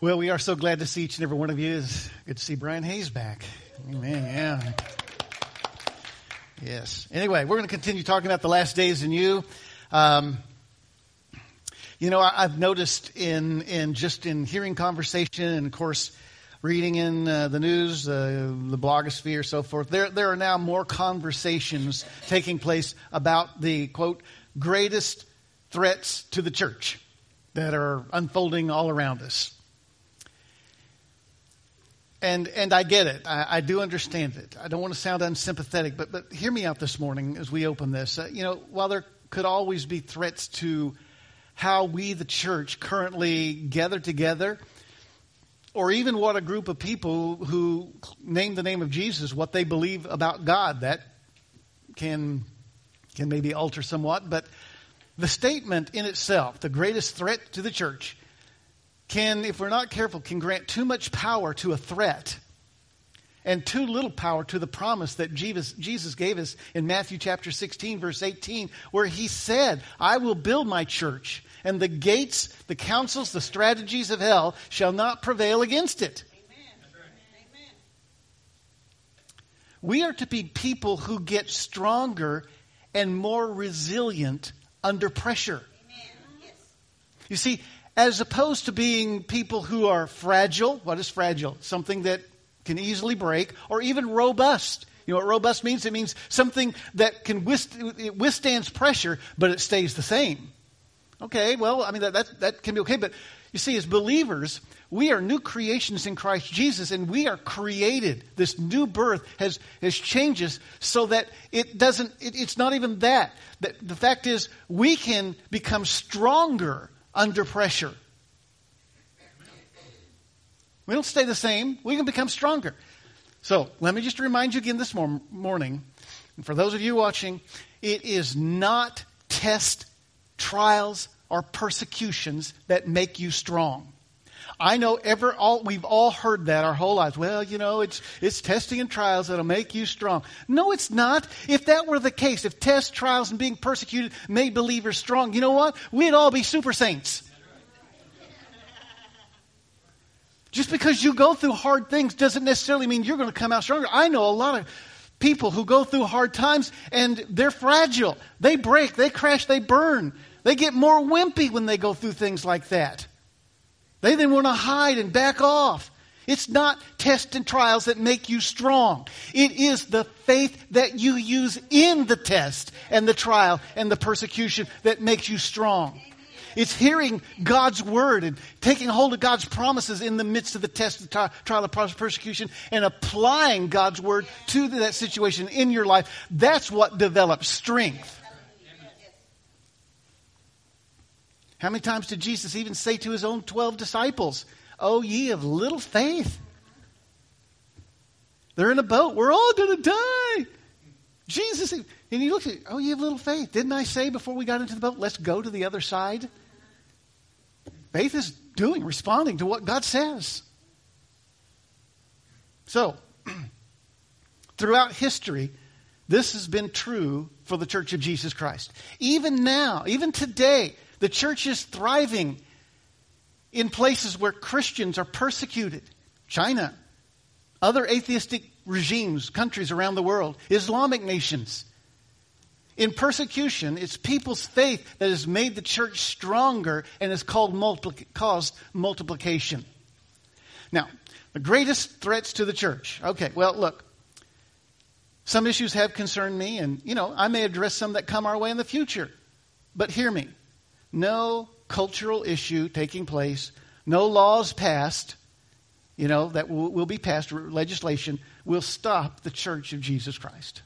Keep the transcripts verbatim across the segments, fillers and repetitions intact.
Well, we are so glad to see each and every one of you. It's good to see Brian Hayes back. Amen. Yeah. Yes. Anyway, we're going to continue talking about the last days in you. Um, you know, I, I've noticed in in just in hearing conversation and, of course, reading in uh, the news, uh, the blogosphere, so forth, there there are now more conversations taking place about the, quote, greatest threats to the church that are unfolding all around us. And and I get it. I, I do understand it. I don't want to sound unsympathetic, but but hear me out this morning as we open this. Uh, you know, while there could always be threats to how we, the church, currently gather together, or even what a group of people who name the name of Jesus, what they believe about God, that can can maybe alter somewhat. But the statement in itself, the greatest threat to the church, can, if we're not careful, can grant too much power to a threat and too little power to the promise that Jesus, Jesus gave us in Matthew chapter sixteen, verse eighteen, where he said, I will build my church, and the gates, the counsels, the strategies of hell shall not prevail against it. Amen. Amen. We are to be people who get stronger and more resilient under pressure. Amen. Yes. You see, as opposed to being people who are fragile. What is fragile? Something that can easily break, or even robust. You know what robust means? It means something that can wist- it withstands pressure, but it stays the same. Okay, well, I mean, that, that, that can be okay. But you see, as believers, we are new creations in Christ Jesus, and we are created. This new birth has, has changed us so that it doesn't, it, it's not even that. The, the fact is, we can become stronger under pressure. We don't stay the same. We can become stronger. So let me just remind you again this mor- morning, and for those of you watching, it is not test, trials, or persecutions that make you strong. I know ever all we've all heard that our whole lives. Well, you know, it's it's testing and trials that'll make you strong. No, it's not. If that were the case, if tests, trials, and being persecuted made believers strong, you know what? We'd all be super saints. Just because you go through hard things doesn't necessarily mean you're going to come out stronger. I know a lot of people who go through hard times and they're fragile. They break, they crash, they burn. They get more wimpy when they go through things like that. They then want to hide and back off. It's not tests and trials that make you strong. It is the faith that you use in the test and the trial and the persecution that makes you strong. It's hearing God's word and taking hold of God's promises in the midst of the test, the tri- trial, the persecution, and applying God's word to that situation in your life. That's what develops strength. How many times did Jesus even say to his own twelve disciples, "Oh, ye of little faith"? They're in a boat. We're all going to die. Jesus, and he looks at, "Oh, ye of little faith. Didn't I say before we got into the boat, let's go to the other side?" Faith is doing, responding to what God says. So, throughout history, this has been true for the Church of Jesus Christ. Even now, even today, the church is thriving in places where Christians are persecuted. China, other atheistic regimes, countries around the world, Islamic nations. In persecution, it's people's faith that has made the church stronger and has called multipli- caused multiplication. Now, the greatest threats to the church. Okay, well, look. Some issues have concerned me, and, you know, I may address some that come our way in the future. But hear me. No cultural issue taking place, no laws passed, you know, that will, will be passed, legislation, will stop the Church of Jesus Christ.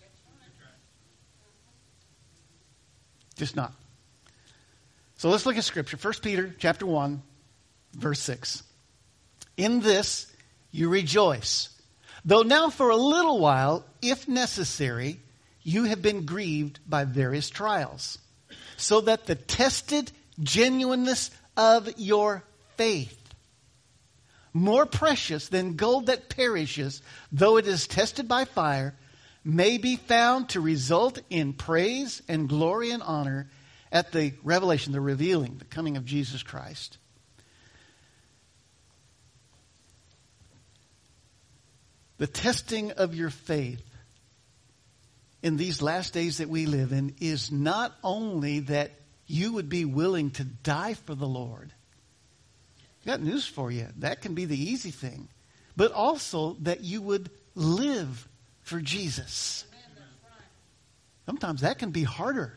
Just not. So let's look at Scripture. First Peter chapter one, verse six. In this you rejoice, though now for a little while, if necessary, you have been grieved by various trials, so that the tested genuineness of your faith, more precious than gold that perishes, though it is tested by fire, may be found to result in praise and glory and honor at the revelation, the revealing, the coming of Jesus Christ. The testing of your faith in these last days that we live in is not only that you would be willing to die for the Lord. I got news for you. That can be the easy thing. But also that you would live for Jesus. Sometimes that can be harder.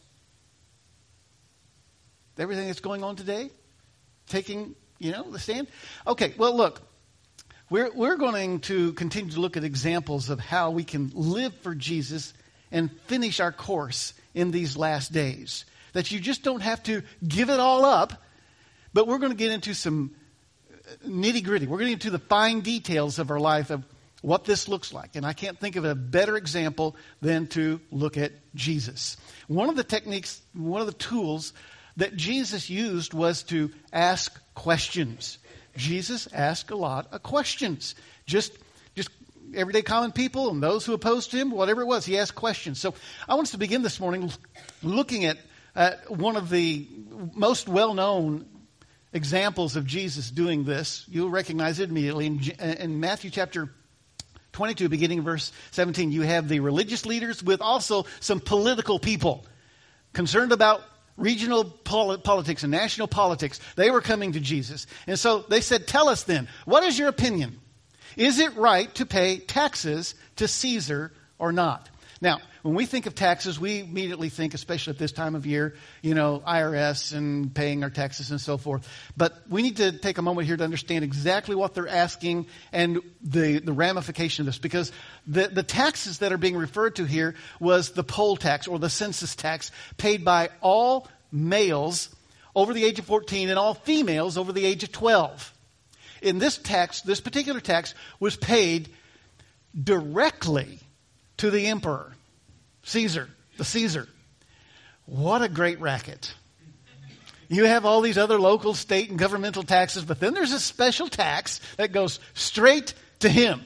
Everything that's going on today, taking, you know, the stand. Okay, well, look, we're we're going to continue to look at examples of how we can live for Jesus and finish our course in these last days. That you just don't have to give it all up, but we're going to get into some nitty gritty. We're going to get into the fine details of our life of what this looks like. And I can't think of a better example than to look at Jesus. One of the techniques, one of the tools that Jesus used was to ask questions. Jesus asked a lot of questions. Just, just everyday common people and those who opposed him, whatever it was, he asked questions. So I want us to begin this morning looking at uh, one of the most well-known examples of Jesus doing this. You'll recognize it immediately. In, in Matthew chapter twenty-two, beginning verse seventeen, you have the religious leaders with also some political people concerned about regional politics and national politics. They were coming to Jesus. And so they said, tell us then, what is your opinion? Is it right to pay taxes to Caesar or not? Now, when we think of taxes, we immediately think, especially at this time of year, you know, I R S and paying our taxes and so forth. But we need to take a moment here to understand exactly what they're asking and the, the ramification of this. Because the, the taxes that are being referred to here was the poll tax or the census tax paid by all males over the age of fourteen and all females over the age of twelve. In this tax, this particular tax was paid directly to the emperor, Caesar, the Caesar. What a great racket. You have all these other local, state, and governmental taxes, but then there's a special tax that goes straight to him.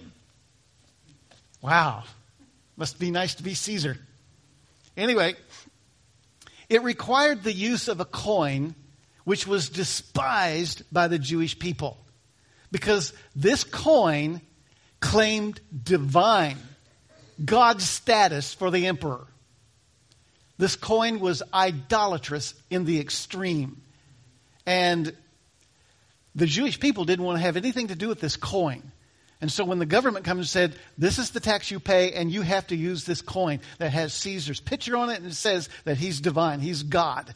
Wow. Must be nice to be Caesar. Anyway, it required the use of a coin which was despised by the Jewish people because this coin claimed divine God's status for the emperor. This coin was idolatrous in the extreme. And the Jewish people didn't want to have anything to do with this coin. And so when the government comes and said, this is the tax you pay and you have to use this coin that has Caesar's picture on it and it says that he's divine, he's God.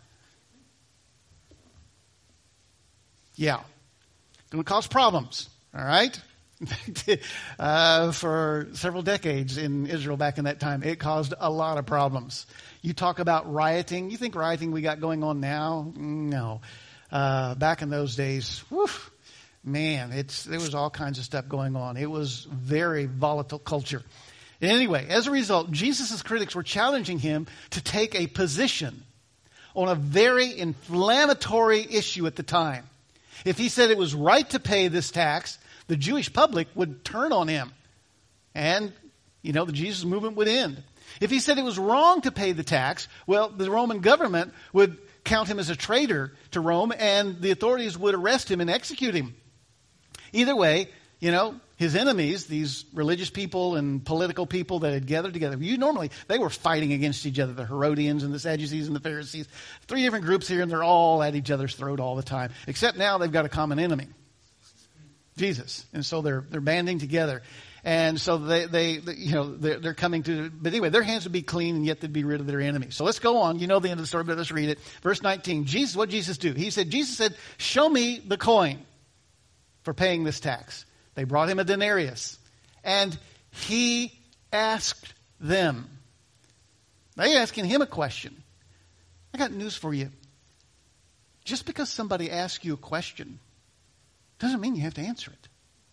Yeah. Going to cause problems. All right? uh, for several decades in Israel back in that time, it caused a lot of problems. You talk about rioting. You think rioting we got going on now? No. Uh, back in those days, whew, man, it's there was all kinds of stuff going on. It was very volatile culture. Anyway, as a result, Jesus' critics were challenging him to take a position on a very inflammatory issue at the time. If he said it was right to pay this tax, the Jewish public would turn on him. And, you know, the Jesus movement would end. If he said it was wrong to pay the tax, well, the Roman government would count him as a traitor to Rome, and the authorities would arrest him and execute him. Either way, you know, his enemies, these religious people and political people that had gathered together, you normally, they were fighting against each other, the Herodians and the Sadducees and the Pharisees. Three different groups here, and they're all at each other's throat all the time. Except now they've got a common enemy. Jesus. And so they're they're banding together. And so they, they, they you know, they're, they're coming to, but anyway, their hands would be clean and yet they'd be rid of their enemies. So let's go on. You know the end of the story, but let's read it. Verse nineteen. Jesus, what did Jesus do? He said, Jesus said, show me the coin for paying this tax. They brought him a denarius. And he asked them. They asking him a question. I got news for you. Just because somebody asks you a question doesn't mean you have to answer it.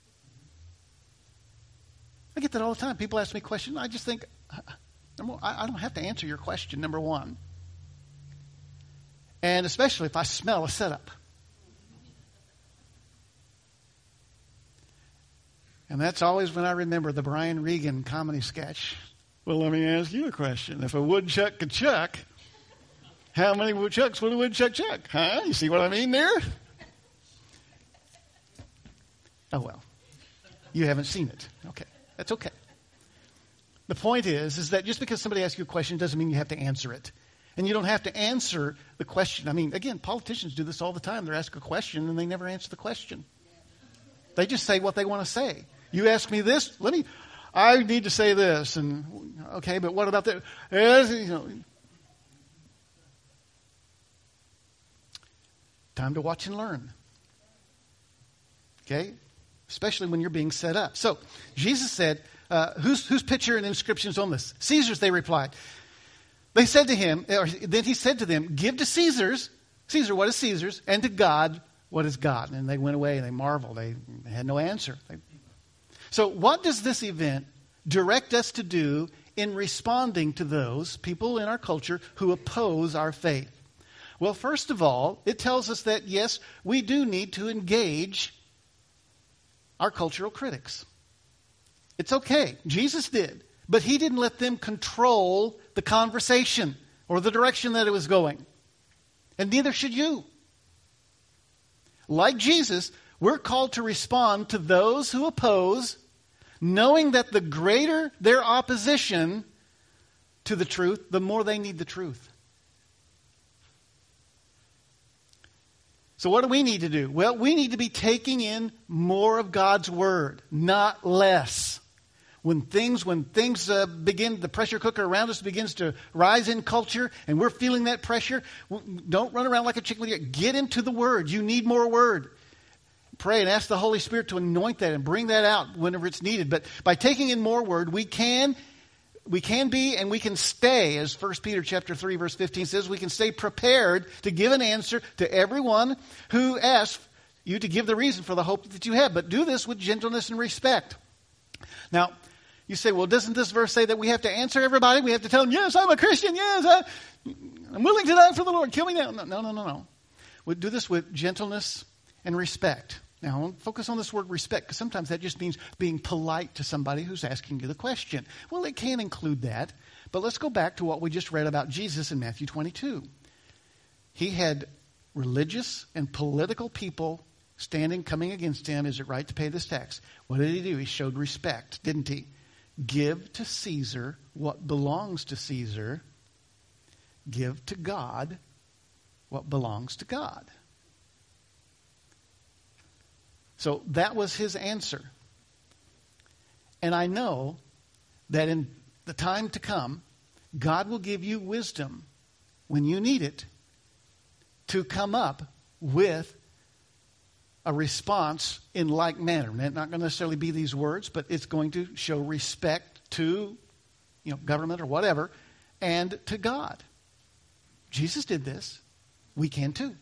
I get that all the time. People ask me questions. I just think, I don't have to answer your question, number one. And especially if I smell a setup. And that's always when I remember the Brian Regan comedy sketch. Well, let me ask you a question. If a woodchuck could chuck, how many woodchucks would a woodchuck chuck? Huh? You see what I mean there? Oh, well. You haven't seen it. Okay. That's okay. The point is, is that just because somebody asks you a question doesn't mean you have to answer it. And you don't have to answer the question. I mean, again, politicians do this all the time. They're asked a question and they never answer the question. They just say what they want to say. You ask me this, let me, I need to say this. And, okay, but what about that? You know, time to watch and learn. Okay? Especially when you're being set up. So, Jesus said, uh, whose, whose picture and inscription is on this? Caesar's, they replied. They said to him, or then he said to them, give to Caesar's, Caesar, what is Caesar's? And to God, what is God? And they went away and they marveled. They had no answer. They... So what does this event direct us to do in responding to those people in our culture who oppose our faith? Well, first of all, it tells us that, yes, we do need to engage our cultural critics. It's okay. Jesus did. But he didn't let them control the conversation or the direction that it was going. And neither should you. Like Jesus, we're called to respond to those who oppose, knowing that the greater their opposition to the truth, the more they need the truth. So what do we need to do? Well, we need to be taking in more of God's Word, not less. When things, when things uh, begin, the pressure cooker around us begins to rise in culture, and we're feeling that pressure, don't run around like a chicken with your, get into the Word. You need more Word. Pray and ask the Holy Spirit to anoint that and bring that out whenever it's needed. But by taking in more Word, we can, we can be and we can stay, as First Peter chapter three, verse fifteen says, we can stay prepared to give an answer to everyone who asks you to give the reason for the hope that you have. But do this with gentleness and respect. Now, you say, well, doesn't this verse say that we have to answer everybody? We have to tell them, yes, I'm a Christian. Yes, I, I'm willing to die for the Lord. Kill me now. No, no, no, no. no. We do this with gentleness and respect. Now, focus on this word respect, because sometimes that just means being polite to somebody who's asking you the question. Well, it can include that. But let's go back to what we just read about Jesus in Matthew twenty-two. He had religious and political people standing, coming against him. Is it right to pay this tax? What did he do? He showed respect, didn't he? Give to Caesar what belongs to Caesar. Give to God what belongs to God. So that was his answer. And I know that in the time to come, God will give you wisdom when you need it to come up with a response in like manner. And it's not going to necessarily be these words, but it's going to show respect to, you know, government or whatever, and to God. Jesus did this. We can too.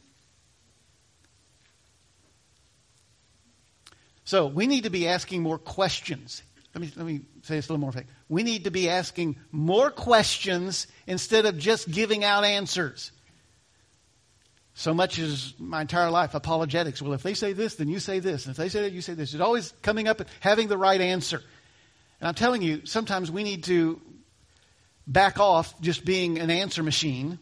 So we need to be asking more questions. Let me let me say this a little more. We need to be asking more questions instead of just giving out answers. So much as my entire life, apologetics. Well, if they say this, then you say this. And if they say that, you say this. It's always coming up and having the right answer. And I'm telling you, sometimes we need to back off just being an answer machine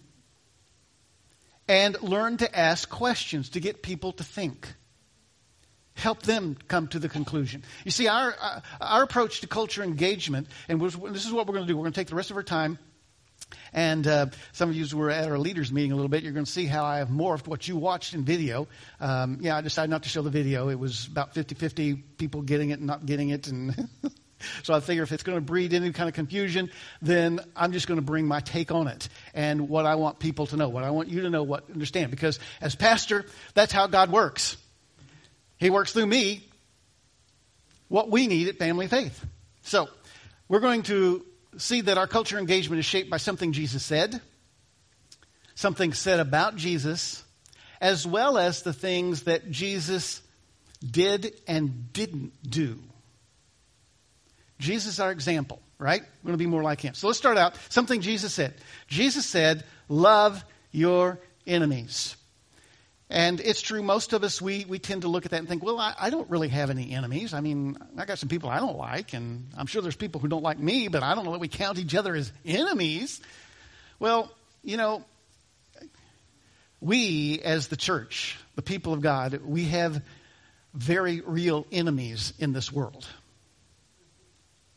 and learn to ask questions to get people to think. Help them come to the conclusion. You see, our uh, our approach to culture engagement, and this is what we're going to do. We're going to take the rest of our time. And uh, some of you were at our leaders meeting a little bit. You're going to see how I have morphed what you watched in video. Um, yeah, I decided not to show the video. It was about fifty-fifty people getting it and not getting it. And so I figure if it's going to breed any kind of confusion, then I'm just going to bring my take on it and what I want people to know, what I want you to know, what understand. Because as pastor, that's how God works. He works through me what we need at Family Faith. So we're going to see that our culture engagement is shaped by something Jesus said, something said about Jesus, as well as the things that Jesus did and didn't do. Jesus is our example, right? We're going to be more like him. So let's start out. Something Jesus said. Jesus said, love your enemies. And it's true, most of us, we, we tend to look at that and think, well, I, I don't really have any enemies. I mean, I got some people I don't like, and I'm sure there's people who don't like me, but I don't know that we count each other as enemies. Well, you know, we as the church, the people of God, we have very real enemies in this world.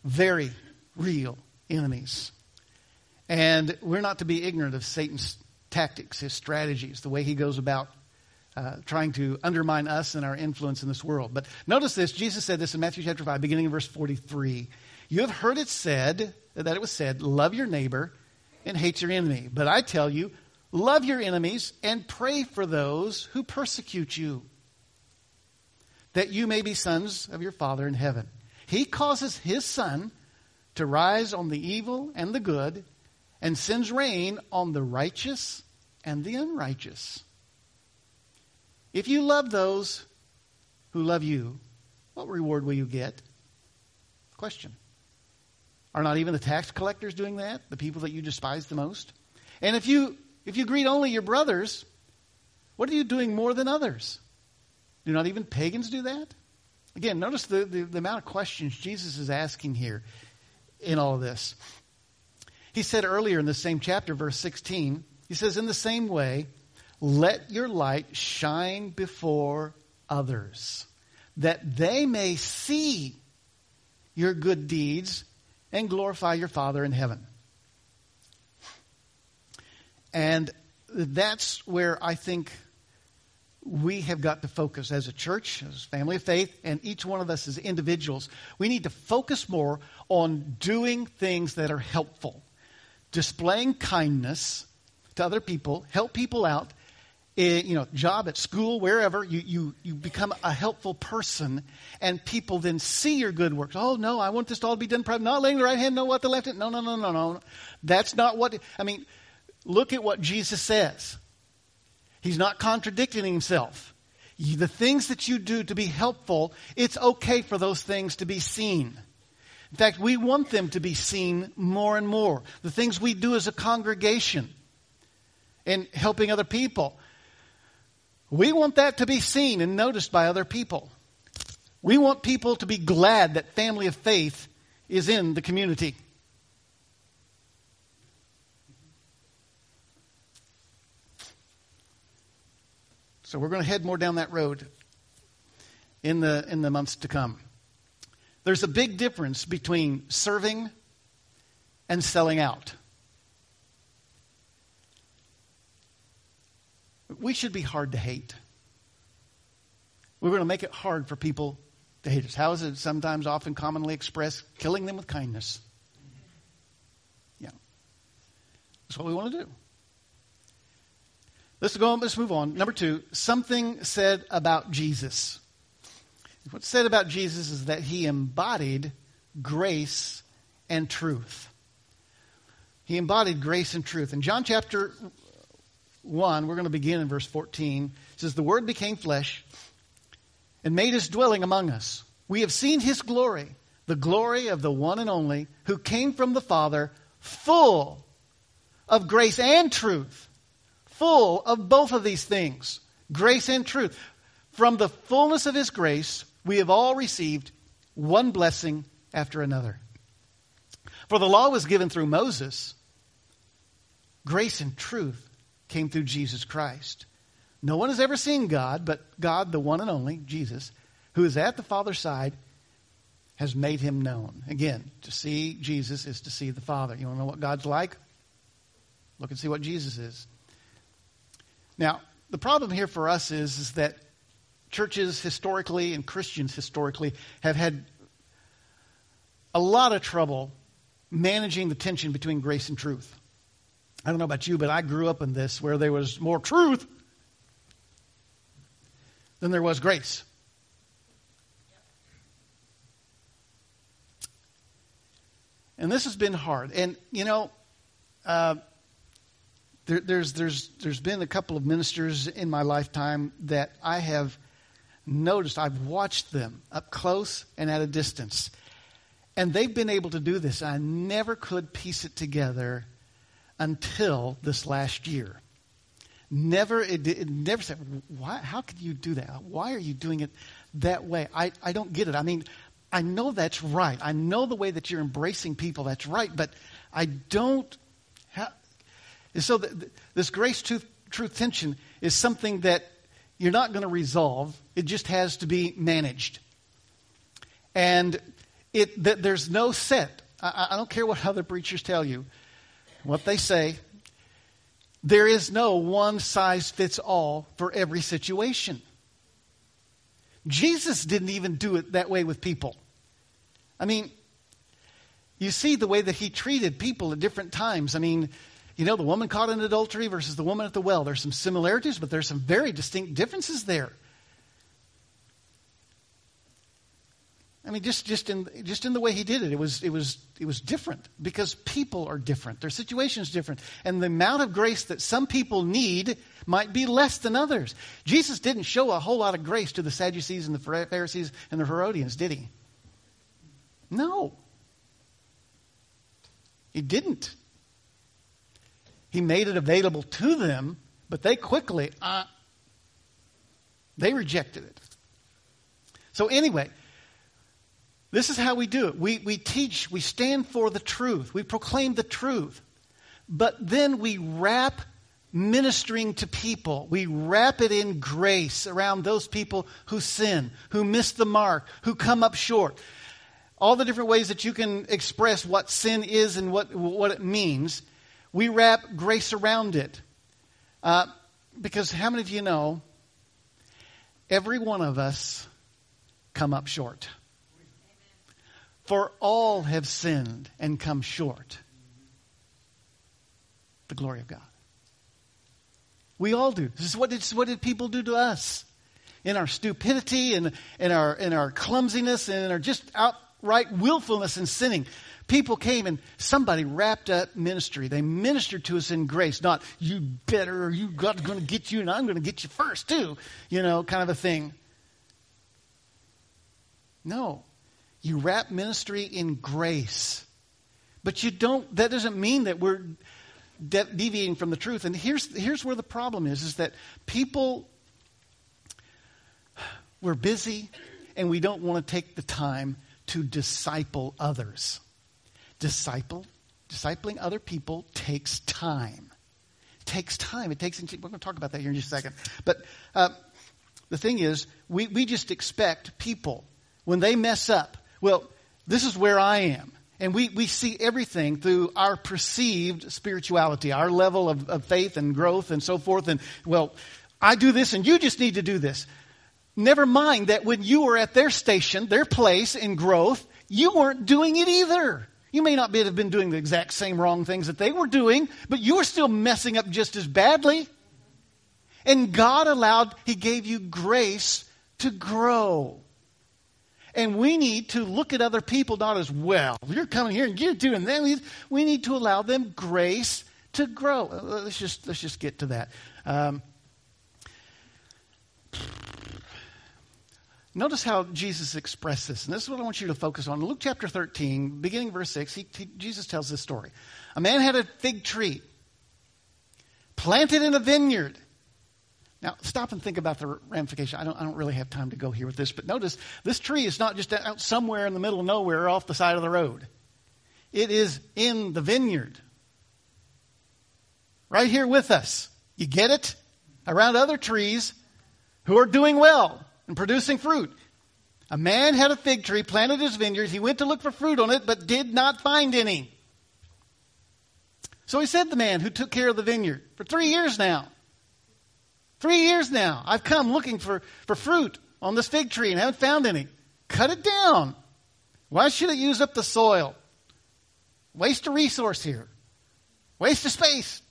very real enemies. And we're not to be ignorant of Satan's tactics, his strategies, the way he goes about uh, trying to undermine us and our influence in this world. But notice this, Jesus said this in Matthew chapter five, beginning in verse forty-three. You have heard it said, that it was said, love your neighbor and hate your enemy. But I tell you, love your enemies and pray for those who persecute you, that you may be sons of your Father in heaven. He causes his sun to rise on the evil and the good, and sends rain on the righteous and the unrighteous. If you love those who love you, what reward will you get? Question. Are not even the tax collectors doing that? The people that you despise the most? And if you if you greet only your brothers, what are you doing more than others? Do not even pagans do that? Again, notice the, the, the amount of questions Jesus is asking here in all of this. He said earlier in the same chapter, verse sixteen, he says, in the same way, let your light shine before others, that they may see your good deeds and glorify your Father in heaven. And that's where I think we have got to focus as a church, as a family of faith, and each one of us as individuals. We need to focus more on doing things that are helpful, displaying kindness to other people, help people out, in, you know, job, at school, wherever. You, you, you become a helpful person, and people then see your good works. Oh, no, I want this to all be done. Not letting the right hand know what the left hand. No, no, no, no, no. That's not what, I mean, look at what Jesus says. He's not contradicting himself. The things that you do to be helpful, it's okay for those things to be seen. In fact, we want them to be seen more and more. The things we do as a congregation and helping other people, we want that to be seen and noticed by other people. We want people to be glad that Family of Faith is in the community. So we're going to head more down that road in the in the months to come. There's a big difference between serving and selling out. We should be hard to hate. We're going to make it hard for people to hate us. How is it sometimes often commonly expressed? Killing them with kindness. Yeah. That's what we want to do. Let's go on, let's move on. Number two, something said about Jesus. What's said about Jesus is that he embodied grace and truth. He embodied grace and truth. In John chapter one, we're going to begin in verse fourteen. It says, the Word became flesh and made his dwelling among us. We have seen his glory, the glory of the one and only who came from the Father, full of grace and truth. Full of both of these things, grace and truth. From the fullness of his grace, we have all received one blessing after another. For the law was given through Moses. Grace and truth came through Jesus Christ. No one has ever seen God, but God, the one and only, Jesus, who is at the Father's side, has made him known. Again, to see Jesus is to see the Father. You want to know what God's like? Look and see what Jesus is. Now, the problem here for us is, is that churches historically and Christians historically have had a lot of trouble managing the tension between grace and truth. I don't know about you, but I grew up in this where there was more truth than there was grace. And this has been hard. And, you know, uh, There, there's there's there's been a couple of ministers in my lifetime that I have noticed. I've watched them up close and at a distance, and they've been able to do this. I never could piece it together until this last year. Never it, it never said, why? How could you do that? Why are you doing it that way? I I don't get it. I mean, I know that's right. I know the way that you're embracing people. That's right, but I don't. How, And so the, the, this grace-truth truth tension is something that you're not going to resolve. It just has to be managed. And it that there's no set. I, I don't care what other preachers tell you, what they say. There is no one size fits all for every situation. Jesus didn't even do it that way with people. I mean, you see the way that he treated people at different times. I mean, you know, the woman caught in adultery versus the woman at the well. There's some similarities, but there's some very distinct differences there. I mean, just, just in just in the way he did it, it was it was it was different because people are different. Their situation is different, and the amount of grace that some people need might be less than others. Jesus didn't show a whole lot of grace to the Sadducees and the Pharisees and the Herodians, did he? No, he didn't. He made it available to them, but they quickly uh, they rejected it. So anyway. This is how we do it. We, we teach, we stand for the truth. We proclaim the truth. But then we wrap ministering to people. We wrap it in grace around those people who sin, who miss the mark, who come up short. All the different ways that you can express what sin is and what, what it means. We wrap grace around it. Uh, because how many of you know every one of us come up short? For all have sinned and come short the glory of God. We all do. This is what did, this is what did people do to us? In our stupidity and in our in our clumsiness and in our just outright willfulness and sinning. People came and somebody wrapped up ministry. They ministered to us in grace. Not, you better, or you God's going to get you and I'm going to get you first too. You know, kind of a thing. No. You wrap ministry in grace. But you don't, that doesn't mean that we're de- deviating from the truth. And here's, here's where the problem is, is that people, we're busy and we don't want to take the time to disciple others. Disciple, discipling other people takes time. It takes time. It takes, we're going to talk about that here in just a second. But uh, the thing is, we, we just expect people, when they mess up, well, this is where I am. And we, we see everything through our perceived spirituality, our level of, of faith and growth and so forth. And, well, I do this and you just need to do this. Never mind that when you were at their station, their place in growth, you weren't doing it either. You may not be, have been doing the exact same wrong things that they were doing, but you were still messing up just as badly. And God allowed, He gave you grace to grow. And we need to look at other people not as, well, you're coming here and you're doing that. We need to allow them grace to grow. Let's just let's just get to that. Um, notice how Jesus expressed this. And this is what I want you to focus on. In Luke chapter thirteen, beginning verse six, he, he, Jesus tells this story. A man had a fig tree planted in a vineyard. Now, stop and think about the ramification. I don't, I don't really have time to go here with this, but notice this tree is not just out somewhere in the middle of nowhere off the side of the road. It is in the vineyard. Right here with us. You get it? Around other trees who are doing well and producing fruit. A man had a fig tree, planted his vineyard. He went to look for fruit on it, but did not find any. So he said to the man who took care of the vineyard, for three years now, Three years now, I've come looking for, for fruit on this fig tree and haven't found any. Cut it down. Why should it use up the soil? Waste a resource here. Waste of space.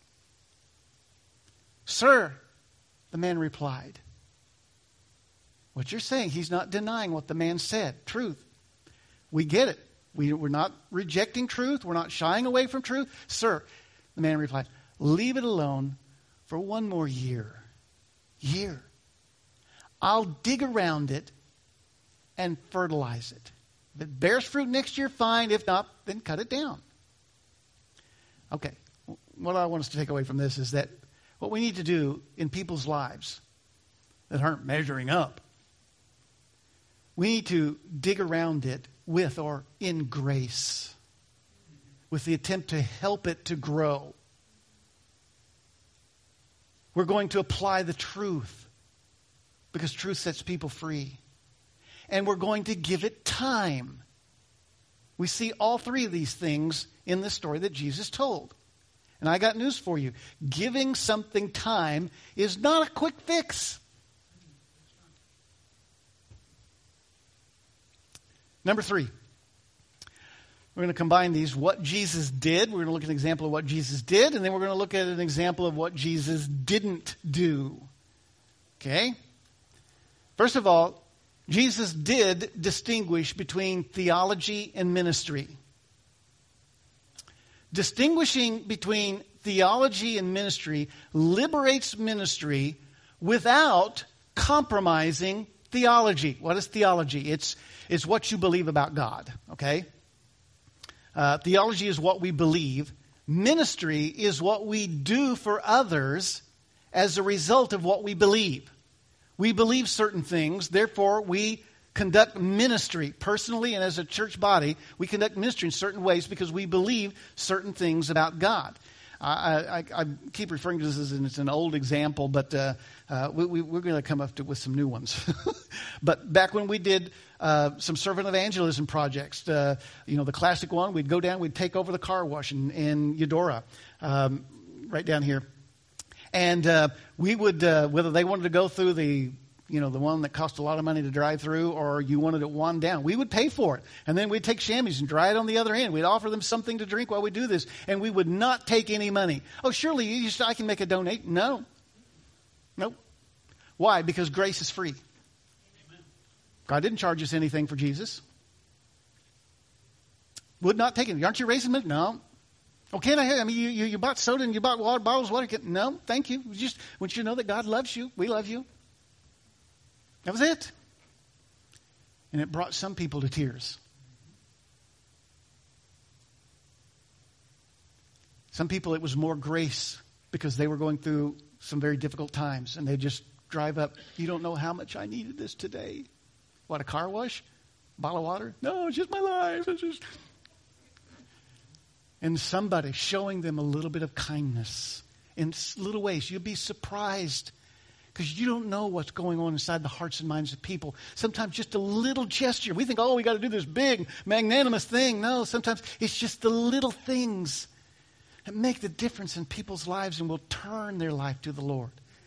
Sir, the man replied. What you're saying, he's not denying what the man said. Truth. We get it. We, we're not rejecting truth. We're not shying away from truth. Sir, the man replied, leave it alone for one more year. Year. I'll dig around it and fertilize it. If it bears fruit next year, fine. If not, then cut it down. Okay. What I want us to take away from this is that what we need to do in people's lives that aren't measuring up, we need to dig around it with or in grace, with the attempt to help it to grow. We're going to apply the truth because truth sets people free. And we're going to give it time. We see all three of these things in the story that Jesus told. And I got news for you. Giving something time is not a quick fix. Number three. We're going to combine these. What Jesus did. We're going to look at an example of what Jesus did. And then we're going to look at an example of what Jesus didn't do. Okay? First of all, Jesus did distinguish between theology and ministry. Distinguishing between theology and ministry liberates ministry without compromising theology. What is theology? It's, it's what you believe about God, okay? Uh, theology is what we believe. Ministry is what we do for others as a result of what we believe. We believe certain things, therefore we conduct ministry personally and as a church body. We conduct ministry in certain ways because we believe certain things about God. I, I, I keep referring to this as it's an old example, but uh, uh, we, we, we're going to come up to, with some new ones. But back when we did uh, some servant evangelism projects, uh, you know, the classic one, we'd go down, we'd take over the car wash in, in Eudora, um, right down here. And uh, we would, uh, whether they wanted to go through the, you know, the one that cost a lot of money to drive through, or you wanted it one down, we would pay for it. And then we'd take chamois and dry it on the other end. We'd offer them something to drink while we do this. And we would not take any money. Oh, surely you just, I can make a donation. No. Nope. Why? Because grace is free. Amen. God didn't charge us anything for Jesus. Would not take it. Aren't you raising money? No. Oh, can I? I mean, you, you, you bought soda and you bought water bottles of water. Can, no, thank you. We just want you to know that God loves you. We love you. That was it. And it brought some people to tears. Some people, it was more grace because they were going through some very difficult times. And they just drive up. You don't know how much I needed this today. What, a car wash? A bottle of water? No, it's just my life. It's just... And somebody showing them a little bit of kindness in little ways. You'll be surprised because you don't know what's going on inside the hearts and minds of people. Sometimes just a little gesture. We think, oh, we got to do this big, magnanimous thing. No, sometimes it's just the little things that make the difference in people's lives and will turn their life to the Lord.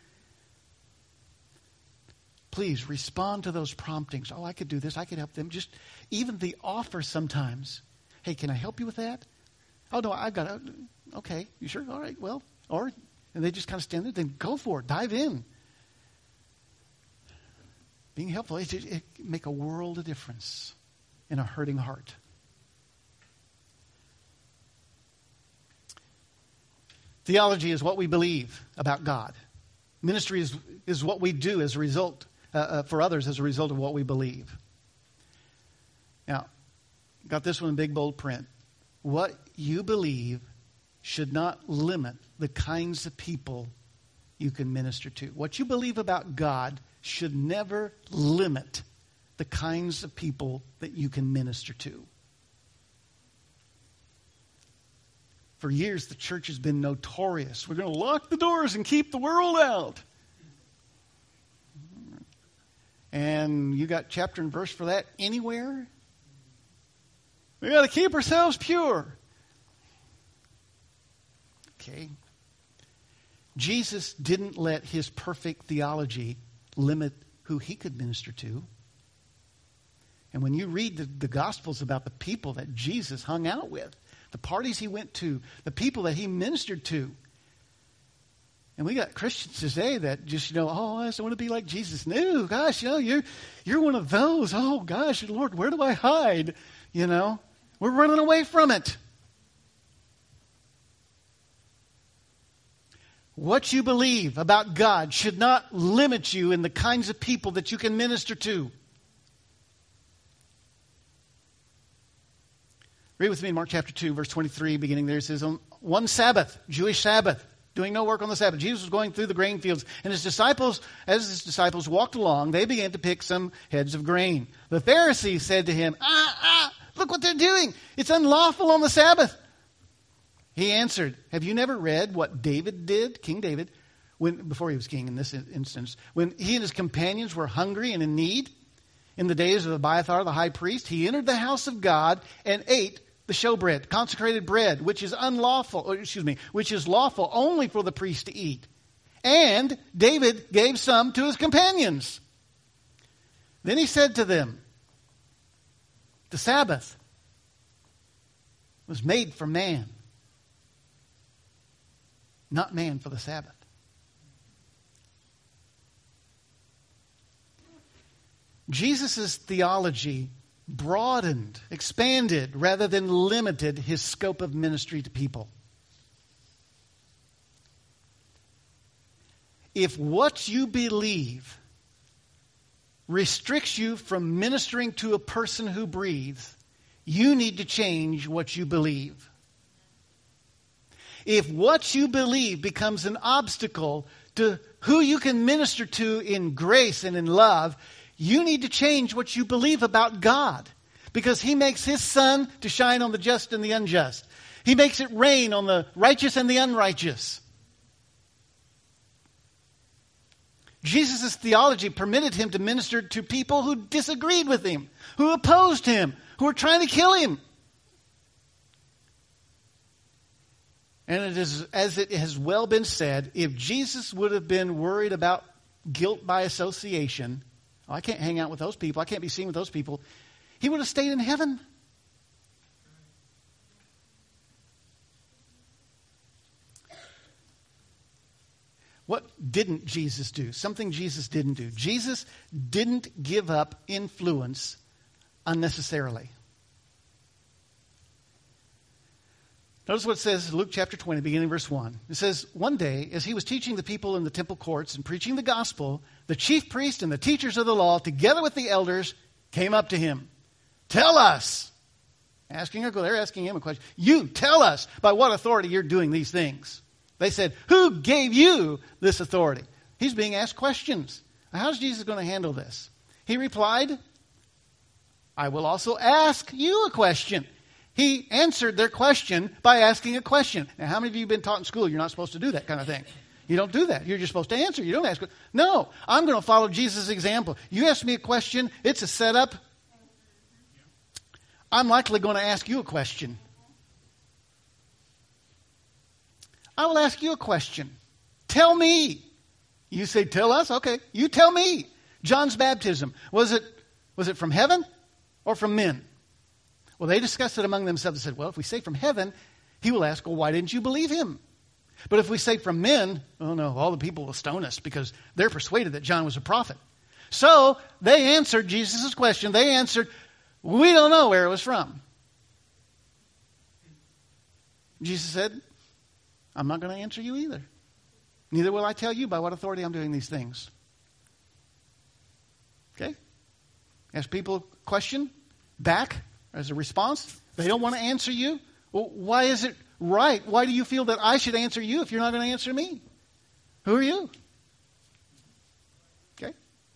Please respond to those promptings. Oh, I could do this. I could help them. Just even the offer sometimes. Hey, can I help you with that? Oh, no, I've got to. Okay, you sure? All right, well, or, and they just kind of stand there. Then go for it. Dive in. Being helpful, it, it, it make a world of difference in a hurting heart. Theology is what we believe about God. Ministry is, is what we do as a result, uh, uh, for others as a result of what we believe. Now, got this one in big, bold print. What you believe should not limit the kinds of people you can minister to. What you believe about God should never limit the kinds of people that you can minister to. For years, the church has been notorious. We're going to lock the doors and keep the world out. And you got chapter and verse for that anywhere? We got to keep ourselves pure. Okay. Jesus didn't let his perfect theology limit who he could minister to. And when you read the, the Gospels about the people that Jesus hung out with, the parties he went to, the people that he ministered to, and we got Christians today that just, you know, oh, I just want to be like Jesus. No, gosh, you know, you're, you're one of those. Oh, gosh, Lord, where do I hide? You know, we're running away from it. What you believe about God should not limit you in the kinds of people that you can minister to. Read with me in Mark chapter two, verse twenty-three, beginning there. It says, on one Sabbath, Jewish Sabbath, doing no work on the Sabbath, Jesus was going through the grain fields, and his disciples, as his disciples walked along, they began to pick some heads of grain. The Pharisees said to him, ah, ah, look what they're doing. It's unlawful on the Sabbath. He answered, have you never read what David did, King David, when before he was king in this instance, when he and his companions were hungry and in need? In the days of Abiathar the high priest, he entered the house of God and ate the showbread, consecrated bread, which is unlawful, or excuse me, which is lawful only for the priest to eat. And David gave some to his companions. Then he said to them, the Sabbath was made for man, not man for the Sabbath. Jesus' theology broadened, expanded, rather than limited his scope of ministry to people. If what you believe restricts you from ministering to a person who breathes, you need to change what you believe. If what you believe becomes an obstacle to who you can minister to in grace and in love, you need to change what you believe about God, because He makes His sun to shine on the just and the unjust. He makes it rain on the righteous and the unrighteous. Jesus' theology permitted Him to minister to people who disagreed with Him, who opposed Him, who were trying to kill Him. And it is, as it has well been said, if Jesus would have been worried about guilt by association, oh, I can't hang out with those people, I can't be seen with those people, He would have stayed in heaven. What didn't Jesus do? Something Jesus didn't do. Jesus didn't give up influence unnecessarily. Notice what it says in Luke chapter twenty, beginning verse one. It says, one day, as He was teaching the people in the temple courts and preaching the gospel, the chief priest and the teachers of the law, together with the elders, came up to Him. Tell us. Asking her, they're asking Him a question. You, tell us by what authority you're doing these things. They said, who gave you this authority? He's being asked questions. Now, how's Jesus going to handle this? He replied, I will also ask you a question. He answered their question by asking a question. Now, how many of you have been taught in school you're not supposed to do that kind of thing? You don't do that. You're just supposed to answer. You don't ask. No, I'm going to follow Jesus' example. You ask me a question, it's a setup. I'm likely going to ask you a question. I will ask you a question. Tell me. You say, tell us? Okay, you tell me. John's baptism, was it, was it from heaven or from men? Well, they discussed it among themselves and said, well, if we say from heaven, He will ask, well, why didn't you believe Him? But if we say from men, oh no, all the people will stone us because they're persuaded that John was a prophet. So they answered Jesus' question. They answered, we don't know where it was from. Jesus said, I'm not going to answer you either. Neither will I tell you by what authority I'm doing these things. Okay? Ask people a question back as a response. They don't want to answer you. Well, why is it right? Why do you feel that I should answer you if you're not going to answer me? Who are you? Okay?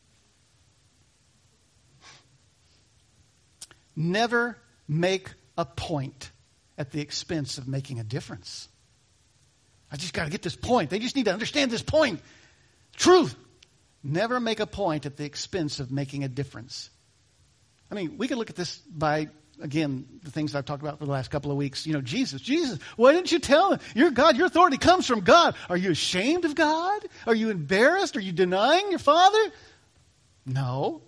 Never make a point at the expense of making a difference. I just got to get this point. They just need to understand this point. Truth. Never make a point at the expense of making a difference. I mean, we could look at this by, again, the things I've talked about for the last couple of weeks. You know, Jesus, Jesus, why didn't you tell him? You're God. Your authority comes from God. Are you ashamed of God? Are you embarrassed? Are you denying your Father? No.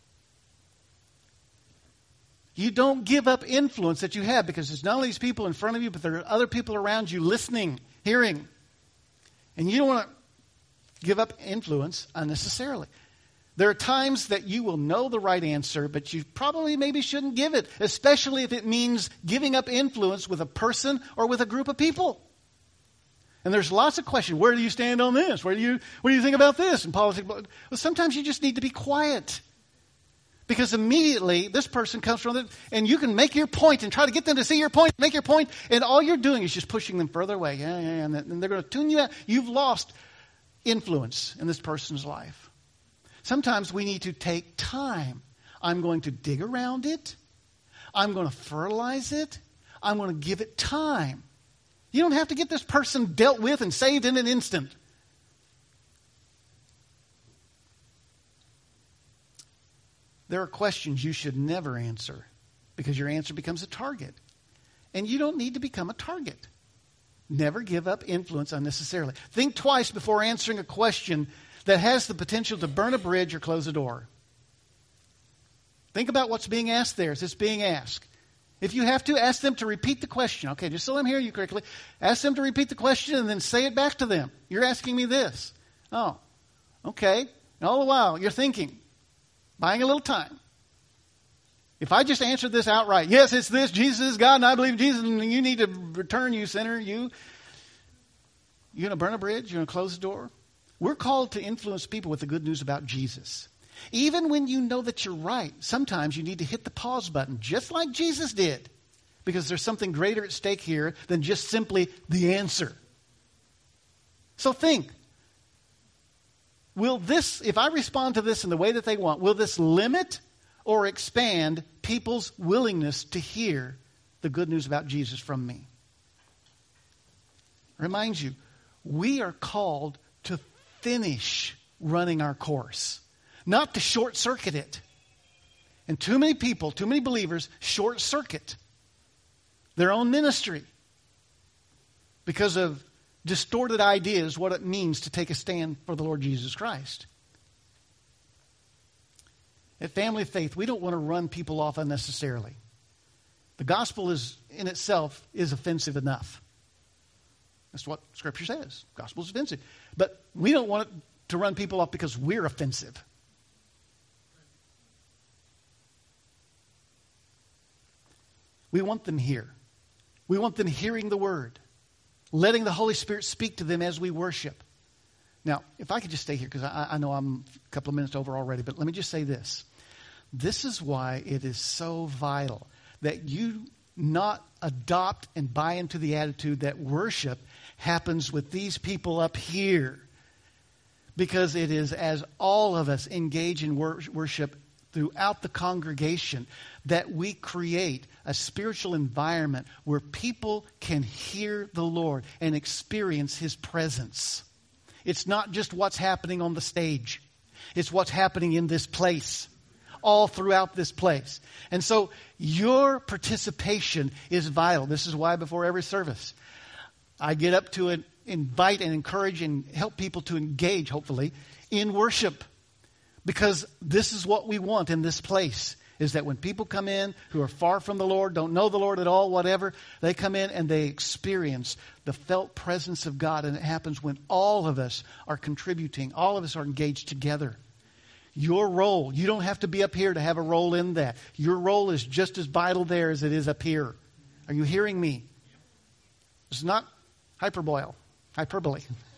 You don't give up influence that you have, because there's not only these people in front of you, but there are other people around you listening, hearing. And you don't want to give up influence unnecessarily. There are times that you will know the right answer, but you probably maybe shouldn't give it, especially if it means giving up influence with a person or with a group of people. And there's lots of questions. Where do you stand on this? Where do you, what do you think about this? And politics. Well, sometimes you just need to be quiet. Because immediately this person comes from it, and you can make your point and try to get them to see your point, make your point, and all you're doing is just pushing them further away. Yeah, yeah, yeah, and they're going to tune you out. You've lost influence in this person's life. Sometimes we need to take time. I'm going to dig around it. I'm going to fertilize it. I'm going to give it time. You don't have to get this person dealt with and saved in an instant. there are questions you should never answer because your answer becomes a target. And you don't need to become a target. Never give up influence unnecessarily. Think twice before answering a question that has the potential to burn a bridge or close a door. Think about what's being asked there as it's being asked. If you have to, ask them to repeat the question. Okay, just so I'm hearing you correctly, ask them to repeat the question and then say it back to them. You're asking me this. Oh, okay. And all the while, you're thinking, buying a little time. If I just answered this outright, yes, it's this, Jesus is God, and I believe in Jesus, and you need to return, you sinner, you, you're going to burn a bridge? You're going to close the door? We're called to influence people with the good news about Jesus. Even when you know that you're right, sometimes you need to hit the pause button, just like Jesus did, because there's something greater at stake here than just simply the answer. So think, will this, if I respond to this in the way that they want, will this limit or expand people's willingness to hear the good news about Jesus from me? Reminds you, we are called to finish running our course, not to short circuit it. And too many people, too many believers short circuit their own ministry because of distorted ideas what it means to take a stand for the Lord Jesus Christ. At Family of Faith, we don't want to run people off unnecessarily. The gospel is in itself is offensive enough. That's what Scripture says. The gospel is offensive. But we don't want it to run people off because we're offensive. We want them here. We want them hearing the word, letting the Holy Spirit speak to them as we worship. Now, if I could just stay here, because I, I know I'm a couple of minutes over already, but let me just say this. This is why it is so vital that you not adopt and buy into the attitude that worship happens with these people up here. Because it is as all of us engage in wor- worship throughout the congregation that we create a spiritual environment where people can hear the Lord and experience His presence. It's not just what's happening on the stage. It's what's happening in this place, all throughout this place. And so your participation is vital. This is why before every service, I get up to an, invite and encourage and help people to engage, hopefully, in worship. Because this is what we want in this place, is that when people come in who are far from the Lord, don't know the Lord at all, whatever, they come in and they experience the felt presence of God. And it happens when all of us are contributing, all of us are engaged together. Your role, you don't have to be up here to have a role in that. Your role is just as vital there as it is up here. Are you hearing me? It's not hyperbole. Hyperbole.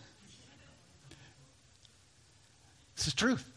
This is truth.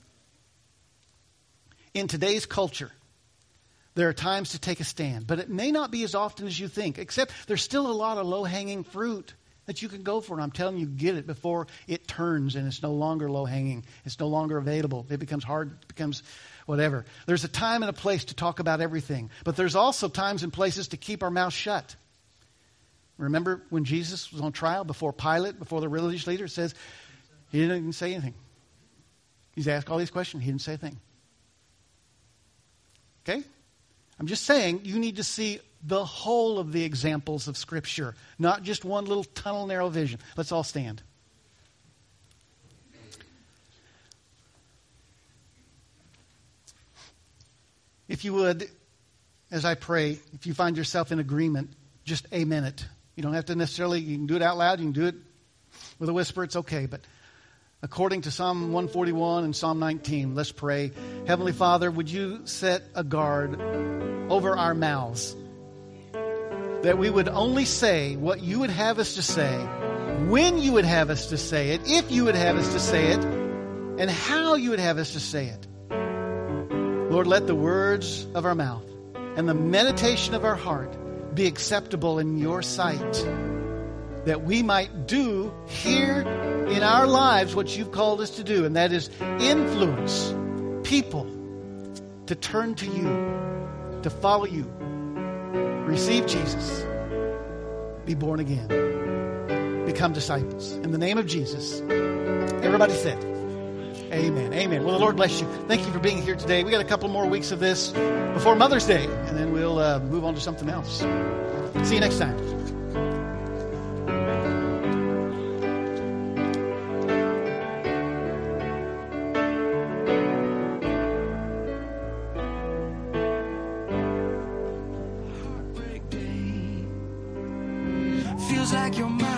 In today's culture, there are times to take a stand, but it may not be as often as you think, except there's still a lot of low-hanging fruit that you can go for. And I'm telling you, get it before it turns and it's no longer low-hanging. It's no longer available. It becomes hard. It becomes whatever. There's a time and a place to talk about everything, but there's also times and places to keep our mouth shut. Remember when Jesus was on trial before Pilate, before the religious leader, it says he didn't even say anything. He's asked all these questions. He didn't say a thing. Okay? I'm just saying you need to see the whole of the examples of Scripture, not just one little tunnel narrow vision. Let's all stand. If you would, as I pray, if you find yourself in agreement, just amen it. You don't have to necessarily, you can do it out loud, you can do it with a whisper, it's okay. But according to Psalm one forty-one and Psalm nineteen, let's pray. Heavenly Father, would you set a guard over our mouths, that we would only say what you would have us to say, when you would have us to say it, if you would have us to say it, and how you would have us to say it. Lord, let the words of our mouth and the meditation of our heart be acceptable in your sight, that we might do here in our lives what you've called us to do, and that is influence people to turn to you, to follow you, receive Jesus, be born again, become disciples. In the name of Jesus, everybody said, Amen. Amen. Well, the Lord bless you. Thank you for being here today. We got a couple more weeks of this before Mother's Day, and then we'll uh, move on to something else. See you next time. Feels like you're